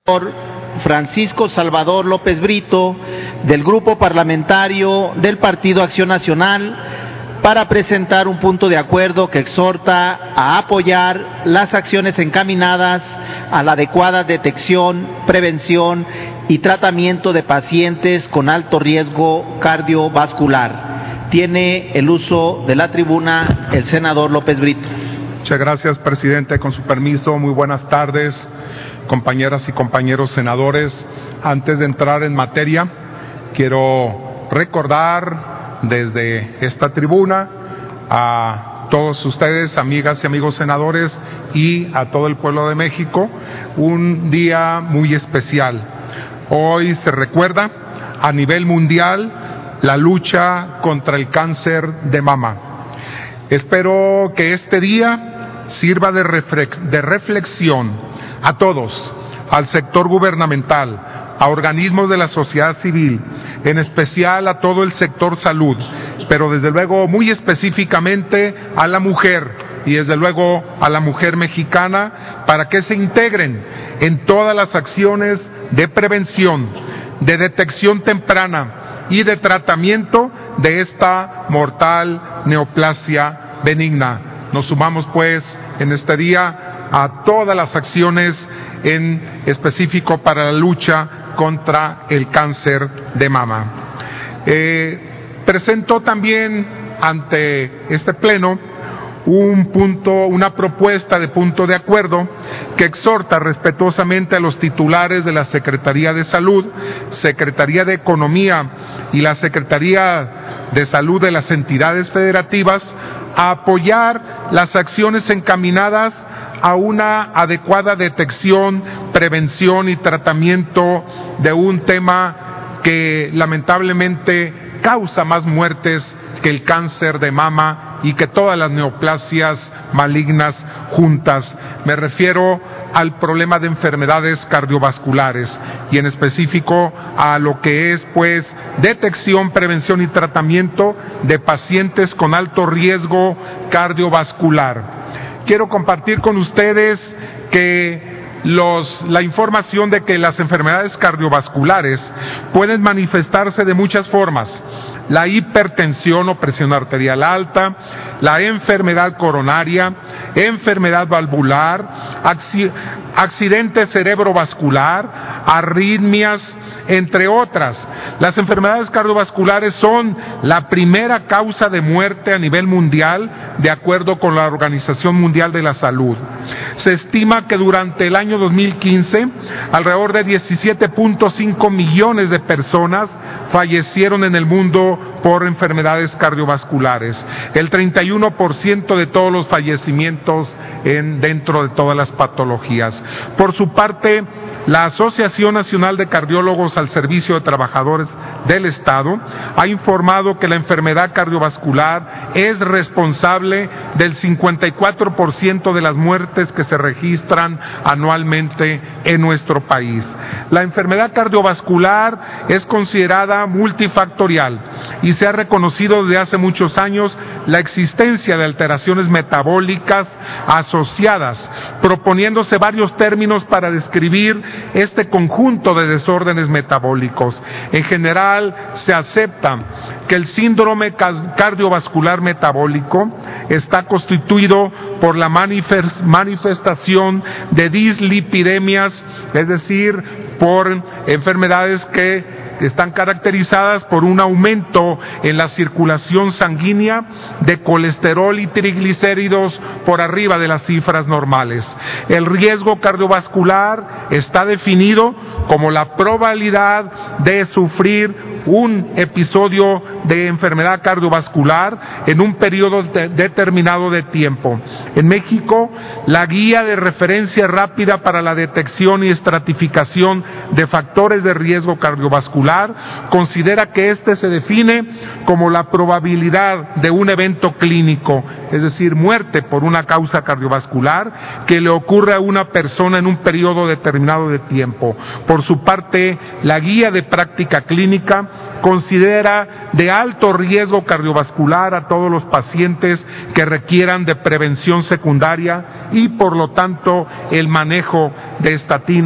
Francisco Salvador López Brito, del Grupo Parlamentario del Partido Acción Nacional, para presentar un punto de acuerdo que exhorta a apoyar las acciones encaminadas a la adecuada detección, prevención y tratamiento de pacientes con alto riesgo cardiovascular. Tiene el uso de la tribuna el senador López Brito. Muchas gracias, presidente. Con su permiso, muy buenas tardes, compañeras y compañeros senadores. Antes de entrar en materia, quiero recordar desde esta tribuna a todos ustedes, amigas y amigos senadores, y a todo el pueblo de México, un día muy especial. Hoy se recuerda a nivel mundial la lucha contra el cáncer de mama. Espero que este día sirva de reflexión a todos, al sector gubernamental, a organismos de la sociedad civil, en especial a todo el sector salud, pero desde luego muy específicamente a la mujer y desde luego a la mujer mexicana, para que se integren en todas las acciones de prevención, de detección temprana y de tratamiento de esta mortal neoplasia benigna. Nos sumamos pues en este día a todas las acciones en específico para la lucha contra el cáncer de mama. Presento también ante este pleno una propuesta de punto de acuerdo que exhorta respetuosamente a los titulares de la Secretaría de Salud, Secretaría de Economía y la Secretaría de Salud de las entidades federativas a apoyar las acciones encaminadas a una adecuada detección, prevención y tratamiento de un tema que lamentablemente causa más muertes que el cáncer de mama y que todas las neoplasias malignas juntas. Me refiero al problema de enfermedades cardiovasculares y en específico a lo que es pues detección, prevención y tratamiento de pacientes con alto riesgo cardiovascular. Quiero compartir con ustedes que la información de que las enfermedades cardiovasculares pueden manifestarse de muchas formas: la hipertensión o presión arterial alta, la enfermedad coronaria, enfermedad valvular, accidente cerebrovascular, arritmias, entre otras. Las enfermedades cardiovasculares son la primera causa de muerte a nivel mundial, de acuerdo con la Organización Mundial de la Salud. Se estima que durante el año 2015, alrededor de 17.5 millones de personas fallecieron en el mundo por enfermedades cardiovasculares, el 31% de todos los fallecimientos dentro de todas las patologías. Por su parte, la Asociación Nacional de Cardiólogos al Servicio de Trabajadores del Estado ha informado que la enfermedad cardiovascular es responsable del 54% de las muertes que se registran anualmente en nuestro país. La enfermedad cardiovascular es considerada multifactorial y se ha reconocido desde hace muchos años la existencia de alteraciones metabólicas asociadas, proponiéndose varios términos para describir este conjunto de desórdenes metabólicos. En general, se acepta que el síndrome cardiovascular metabólico está constituido por la manifestación de dislipidemias, es decir, por enfermedades que están caracterizadas por un aumento en la circulación sanguínea de colesterol y triglicéridos por arriba de las cifras normales. El riesgo cardiovascular está definido como la probabilidad de sufrir un episodio de enfermedad cardiovascular en un periodo determinado de tiempo. En México, la guía de referencia rápida para la detección y estratificación de factores de riesgo cardiovascular considera que este se define como la probabilidad de un evento clínico, es decir, muerte por una causa cardiovascular, que le ocurre a una persona en un periodo determinado de tiempo. Por su parte, la guía de práctica clínica considera de alto riesgo cardiovascular a todos los pacientes que requieran de prevención secundaria y, por lo tanto, el manejo de estatinas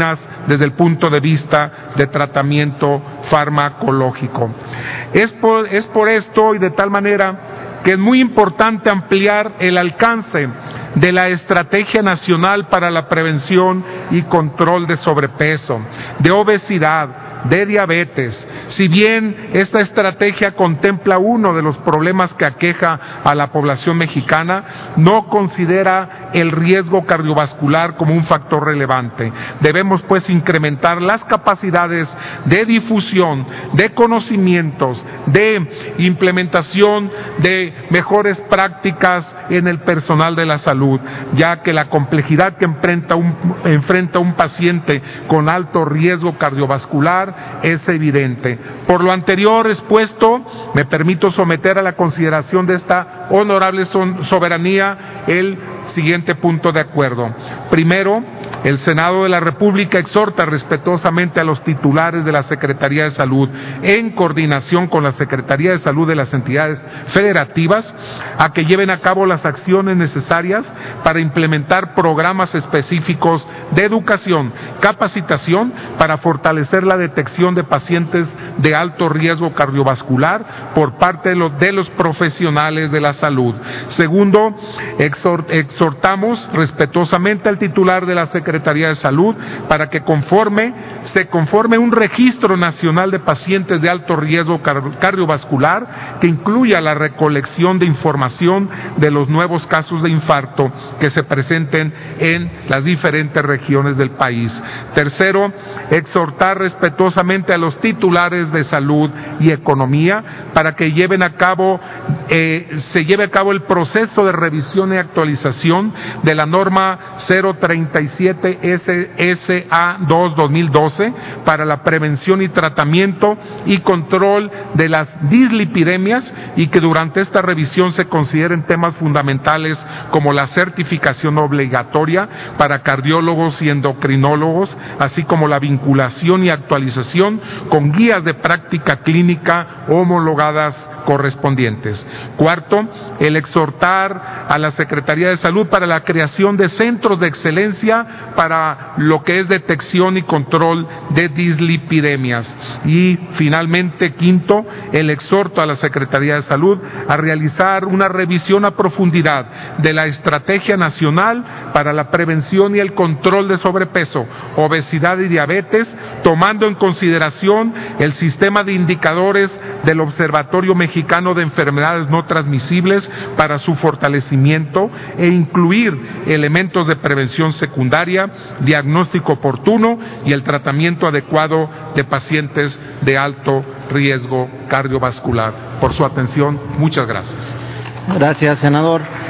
desde el punto de vista de tratamiento farmacológico. Es por esto y de tal manera que es muy importante ampliar el alcance de la Estrategia Nacional para la Prevención y Control de Sobrepeso, de Obesidad, de diabetes. Si bien esta estrategia contempla uno de los problemas que aqueja a la población mexicana, no considera el riesgo cardiovascular como un factor relevante. Debemos pues incrementar las capacidades de difusión, de conocimientos, de implementación de mejores prácticas en el personal de la salud, ya que la complejidad que enfrenta un paciente con alto riesgo cardiovascular es evidente. Por lo anterior expuesto, me permito someter a la consideración de esta honorable soberanía el siguiente punto de acuerdo. Primero, el Senado de la República exhorta respetuosamente a los titulares de la Secretaría de Salud, en coordinación con la Secretaría de Salud de las entidades federativas, a que lleven a cabo las acciones necesarias para implementar programas específicos de educación, capacitación, para fortalecer la detección de pacientes de alto riesgo cardiovascular por parte de los profesionales de la salud. Segundo, exhortamos respetuosamente al titular de la Secretaría de Salud para que se conforme un registro nacional de pacientes de alto riesgo cardiovascular que incluya la recolección de información de los nuevos casos de infarto que se presenten en las diferentes regiones del país. Tercero, exhortar respetuosamente a los titulares de salud y economía para que se lleve a cabo el proceso de revisión y actualización de la norma 037 SA2-2012 para la prevención y tratamiento y control de las dislipidemias, y que durante esta revisión se consideren temas fundamentales como la certificación obligatoria para cardiólogos y endocrinólogos, así como la vinculación y actualización con guías de práctica clínica homologadas correspondientes. Cuarto, el exhortar a la Secretaría de Salud para la creación de centros de excelencia para lo que es detección y control de dislipidemias. Y finalmente, quinto, el exhorto a la Secretaría de Salud a realizar una revisión a profundidad de la Estrategia Nacional para la Prevención y el Control de Sobrepeso, Obesidad y Diabetes, tomando en consideración el sistema de indicadores del Observatorio Mexicano de Enfermedades No Transmisibles para su fortalecimiento, e incluir elementos de prevención secundaria, diagnóstico oportuno y el tratamiento adecuado de pacientes de alto riesgo cardiovascular. Por su atención, muchas gracias. Gracias, senador.